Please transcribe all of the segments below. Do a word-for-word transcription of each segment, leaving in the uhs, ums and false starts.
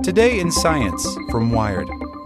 Today in Science from Wired.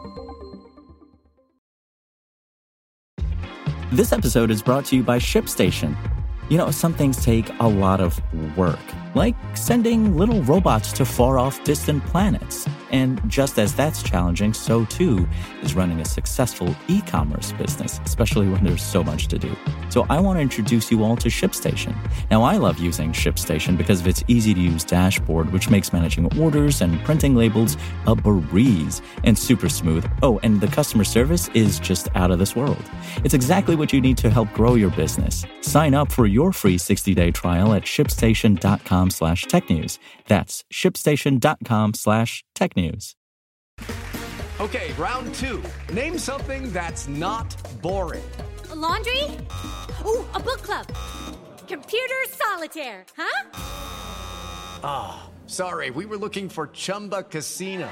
This episode is brought to you by ShipStation. You know, some things take a lot of work, like sending little robots to far-off distant planets. And just as that's challenging, so too is running a successful e-commerce business, especially when there's so much to do. So I want to introduce you all to ShipStation. Now, I love using ShipStation because of its easy-to-use dashboard, which makes managing orders and printing labels a breeze and super smooth. Oh, and the customer service is just out of this world. It's exactly what you need to help grow your business. Sign up for your free sixty-day trial at shipstation.com slash technews. That's shipstation.com slash technews. Okay, round two. Name something that's not boring. A laundry? Ooh, a book club. Computer solitaire, huh? Ah, oh, sorry, we were looking for Chumba Casino.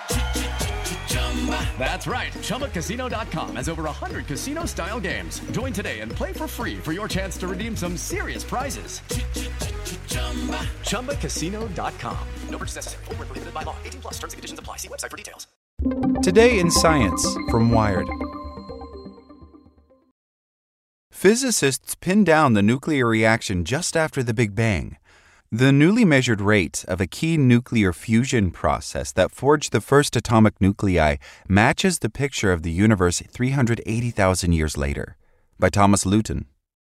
That's right, Chumba Casino dot com has over one hundred casino-style games. Join today and play for free for your chance to redeem some serious prizes. Chumba Casino dot com. No purchase necessary. Void where prohibited by law. eighteen plus. Terms and conditions apply. See website for details. Today in Science from Wired. Physicists pinned down the nuclear reaction just after the Big Bang. The newly measured rate of a key nuclear fusion process that forged the first atomic nuclei matches the picture of the universe three hundred eighty thousand years later. By Thomas Luton.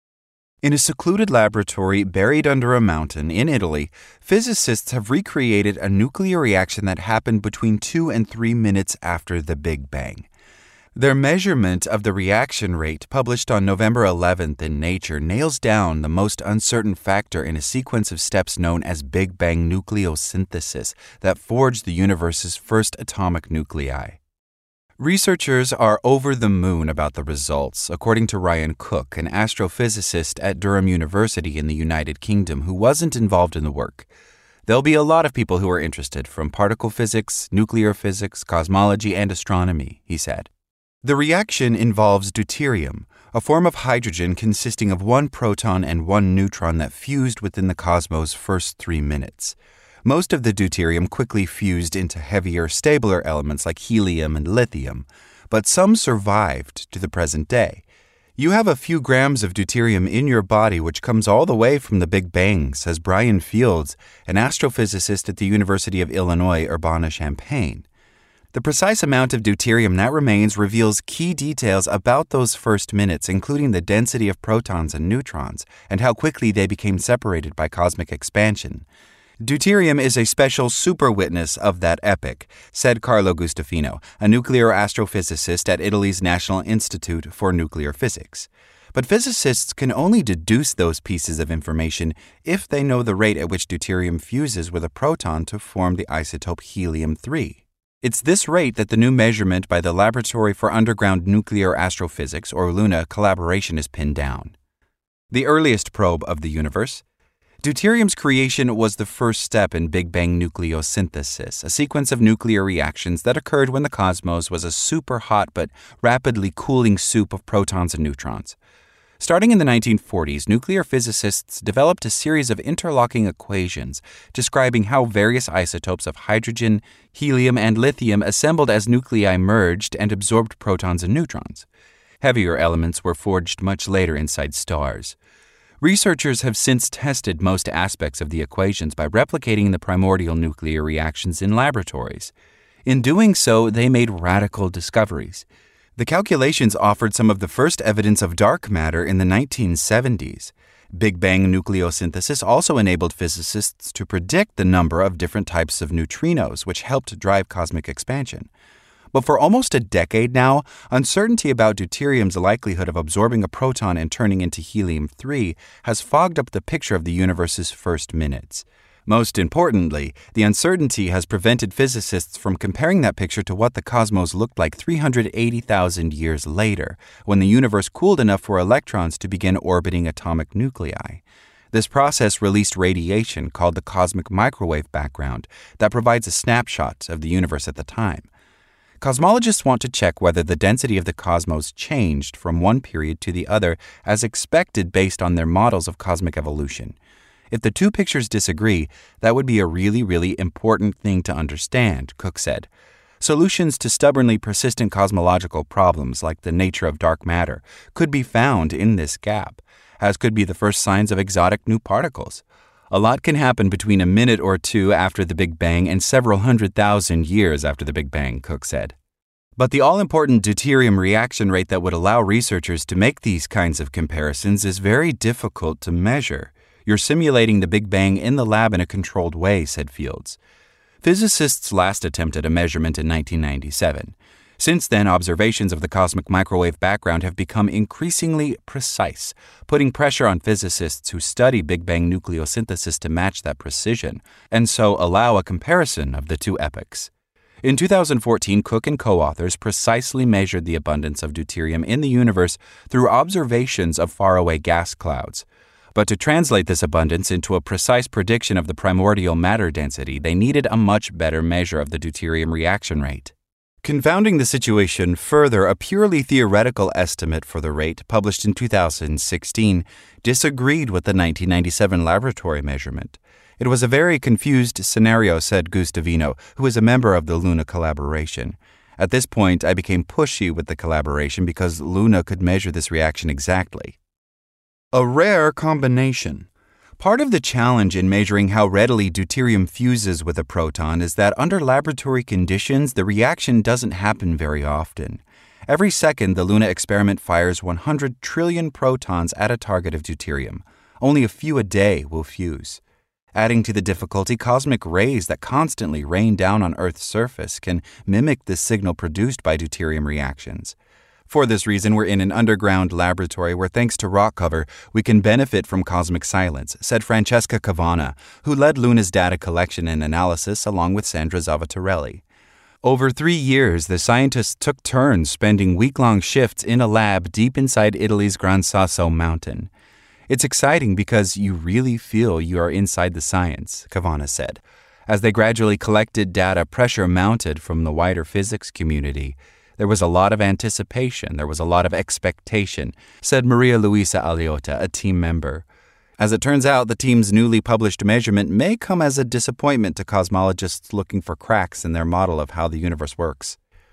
In a secluded laboratory buried under a mountain in Italy, physicists have recreated a nuclear reaction that happened between two and three minutes after the Big Bang. Their measurement of the reaction rate, published on November eleventh in Nature, nails down the most uncertain factor in a sequence of steps known as Big Bang nucleosynthesis that forged the universe's first atomic nuclei. Researchers are over the moon about the results, according to Ryan Cook, an astrophysicist at Durham University in the United Kingdom who wasn't involved in the work. There'll be a lot of people who are interested, from particle physics, nuclear physics, cosmology, and astronomy, he said. The reaction involves deuterium, a form of hydrogen consisting of one proton and one neutron that fused within the cosmos' first three minutes. Most of the deuterium quickly fused into heavier, stabler elements like helium and lithium, but some survived to the present day. You have a few grams of deuterium in your body, which comes all the way from the Big Bang, says Brian Fields, an astrophysicist at the University of Illinois Urbana-Champaign. The precise amount of deuterium that remains reveals key details about those first minutes, including the density of protons and neutrons, and how quickly they became separated by cosmic expansion. Deuterium is a special super witness of that epoch, said Carlo Gustafino, a nuclear astrophysicist at Italy's National Institute for Nuclear Physics. But physicists can only deduce those pieces of information if they know the rate at which deuterium fuses with a proton to form the isotope helium three. It's this rate that the new measurement by the Laboratory for Underground Nuclear Astrophysics, or LUNA, collaboration is pinned down. The earliest probe of the universe. Deuterium's creation was the first step in Big Bang nucleosynthesis, a sequence of nuclear reactions that occurred when the cosmos was a super hot but rapidly cooling soup of protons and neutrons. Starting in the nineteen forties, nuclear physicists developed a series of interlocking equations describing how various isotopes of hydrogen, helium, and lithium assembled as nuclei merged and absorbed protons and neutrons. Heavier elements were forged much later inside stars. Researchers have since tested most aspects of the equations by replicating the primordial nuclear reactions in laboratories. In doing so, they made radical discoveries. The calculations offered some of the first evidence of dark matter in the nineteen seventies. Big Bang nucleosynthesis also enabled physicists to predict the number of different types of neutrinos, which helped drive cosmic expansion. But for almost a decade now, uncertainty about deuterium's likelihood of absorbing a proton and turning into helium three has fogged up the picture of the universe's first minutes. Most importantly, the uncertainty has prevented physicists from comparing that picture to what the cosmos looked like three hundred eighty thousand years later, when the universe cooled enough for electrons to begin orbiting atomic nuclei. This process released radiation called the cosmic microwave background that provides a snapshot of the universe at the time. Cosmologists want to check whether the density of the cosmos changed from one period to the other as expected based on their models of cosmic evolution. If the two pictures disagree, that would be a really, really important thing to understand, Cook said. Solutions to stubbornly persistent cosmological problems like the nature of dark matter could be found in this gap, as could be the first signs of exotic new particles. A lot can happen between a minute or two after the Big Bang and several hundred thousand years after the Big Bang, Cook said. But the all-important deuterium reaction rate that would allow researchers to make these kinds of comparisons is very difficult to measure. You're simulating the Big Bang in the lab in a controlled way, said Fields. Physicists last attempted a measurement in nineteen ninety-seven. Since then, observations of the cosmic microwave background have become increasingly precise, putting pressure on physicists who study Big Bang nucleosynthesis to match that precision, and so allow a comparison of the two epochs. In two thousand fourteen, Cook and co-authors precisely measured the abundance of deuterium in the universe through observations of faraway gas clouds. But to translate this abundance into a precise prediction of the primordial matter density, they needed a much better measure of the deuterium reaction rate. Confounding the situation further, a purely theoretical estimate for the rate, published in two thousand sixteen, disagreed with the nineteen ninety-seven laboratory measurement. It was a very confused scenario, said Gustavino, who is a member of the Luna collaboration. At this point, I became pushy with the collaboration because Luna could measure this reaction exactly. A rare combination. Part of the challenge in measuring how readily deuterium fuses with a proton is that under laboratory conditions, the reaction doesn't happen very often. Every second, the Luna experiment fires one hundred trillion protons at a target of deuterium. Only a few a day will fuse. Adding to the difficulty, cosmic rays that constantly rain down on Earth's surface can mimic the signal produced by deuterium reactions. For this reason, we're in an underground laboratory where, thanks to rock cover, we can benefit from cosmic silence, said Francesca Cavanna, who led Luna's data collection and analysis along with Sandra Zavatarelli. Over three years, the scientists took turns spending week-long shifts in a lab deep inside Italy's Gran Sasso mountain. It's exciting because you really feel you are inside the science, Cavanna said. As they gradually collected data pressure mounted from the wider physics community, there was a lot of anticipation, there was a lot of expectation, said Maria Luisa Aliotta, a team member. As it turns out, the team's newly published measurement may come as a disappointment to cosmologists looking for cracks in their model of how the universe works.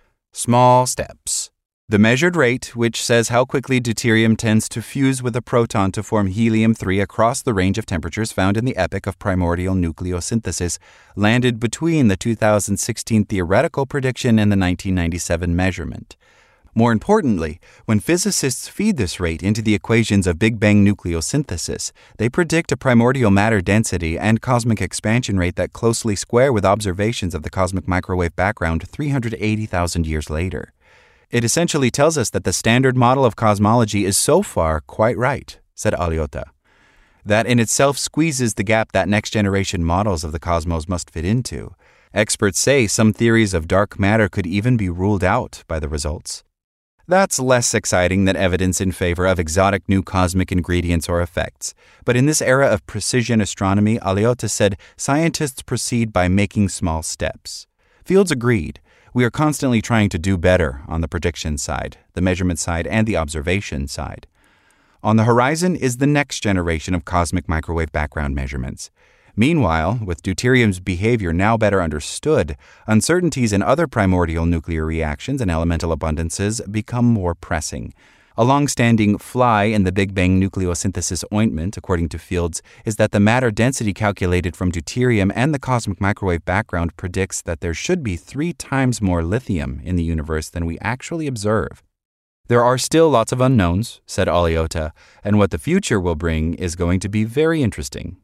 Small steps. The measured rate, which says how quickly deuterium tends to fuse with a proton to form helium three across the range of temperatures found in the epoch of primordial nucleosynthesis, landed between the two thousand sixteen theoretical prediction and the nineteen ninety-seven measurement. More importantly, when physicists feed this rate into the equations of Big Bang nucleosynthesis, they predict a primordial matter density and cosmic expansion rate that closely square with observations of the cosmic microwave background three hundred eighty thousand years later. It essentially tells us that the standard model of cosmology is so far quite right, said Aliotta. That in itself squeezes the gap that next-generation models of the cosmos must fit into. Experts say some theories of dark matter could even be ruled out by the results. That's less exciting than evidence in favor of exotic new cosmic ingredients or effects. But in this era of precision astronomy, Aliotta said scientists proceed by making small steps. Fields agreed. We are constantly trying to do better on the prediction side, the measurement side, and the observation side. On the horizon is the next generation of cosmic microwave background measurements. Meanwhile, with deuterium's behavior now better understood, uncertainties in other primordial nuclear reactions and elemental abundances become more pressing. A long-standing fly in the Big Bang nucleosynthesis ointment, according to Fields, is that the matter density calculated from deuterium and the cosmic microwave background predicts that there should be three times more lithium in the universe than we actually observe. There are still lots of unknowns, said Aliotta, and what the future will bring is going to be very interesting.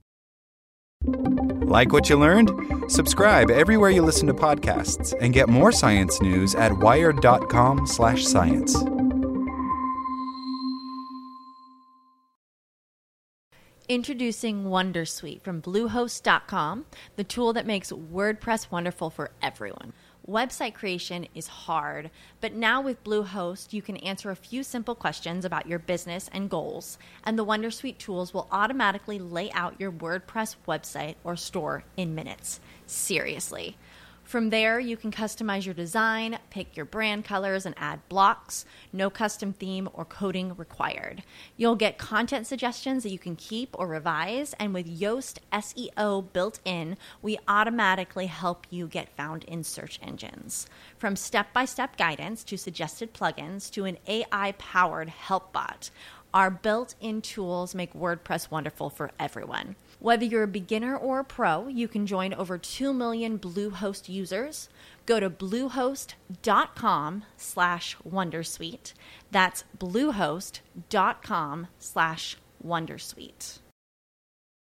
Like what you learned? Subscribe everywhere you listen to podcasts and get more science news at wired.com slash science. Introducing Wondersuite from Bluehost dot com, the tool that makes WordPress wonderful for everyone. Website creation is hard, but now with Bluehost, you can answer a few simple questions about your business and goals, and the Wondersuite tools will automatically lay out your WordPress website or store in minutes. Seriously. From there, you can customize your design, pick your brand colors, and add blocks. No custom theme or coding required. You'll get content suggestions that you can keep or revise, and with Yoast S E O built in, we automatically help you get found in search engines. From step-by-step guidance to suggested plugins to an A I-powered help bot, our built-in tools make WordPress wonderful for everyone. Whether you're a beginner or a pro, you can join over two million Bluehost users. Go to bluehost.com slash wondersuite. That's bluehost.com slash wondersuite.